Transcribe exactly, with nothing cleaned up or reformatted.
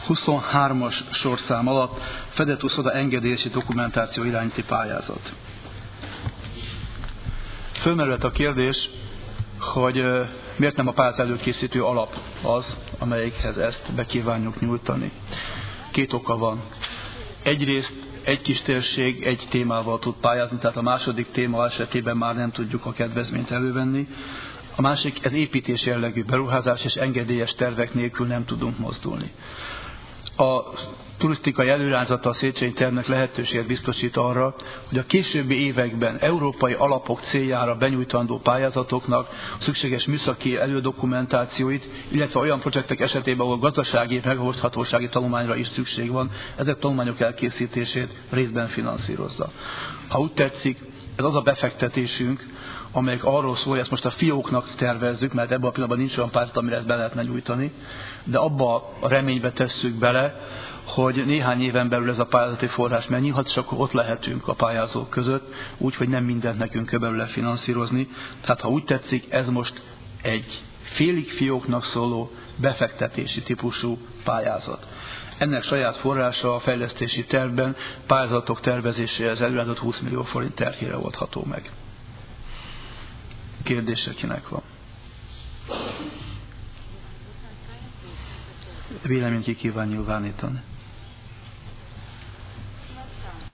huszonhármas sorszám alatt fedett uszoda engedélyesi dokumentáció iránti pályázat. Fölmerült a kérdés, hogy miért nem a pályázat előkészítő alap az, amelyikhez ezt be kívánjuk nyújtani. Két oka van. Egyrészt egy kis térség egy témával tud pályázni, tehát a második téma esetében már nem tudjuk a kedvezményt elővenni. A másik, ez építés jellegű beruházás, és engedélyes tervek nélkül nem tudunk mozdulni. A turisztikai előirányzata a Széchenyi tervnek lehetőséget biztosít arra, hogy a későbbi években európai alapok céljára benyújtandó pályázatoknak szükséges műszaki elődokumentációit, illetve olyan projektek esetében, ahol gazdasági, megoldhatósági tanulmányra is szükség van, ezek tanulmányok elkészítését részben finanszírozza. Ha úgy tetszik, ez az a befektetésünk, amelyek arról szól, hogy ezt most a fióknak tervezzük, mert ebben a pillanatban nincs olyan pályázat, amire ezt be lehetne nyújtani, de abba a reménybe tesszük bele, hogy néhány éven belül ez a pályázati forrás megnyílhat, és akkor ott lehetünk a pályázók között, úgyhogy nem mindent nekünk kell belőle finanszírozni. Tehát ha úgy tetszik, ez most egy félig fióknak szóló befektetési típusú pályázat. Ennek saját forrása a fejlesztési tervben pályázatok tervezéséhez előirányzott húsz millió forint terhére oldható meg. Kérdése kinek van? Véleményt ki kíván nyilvánítani?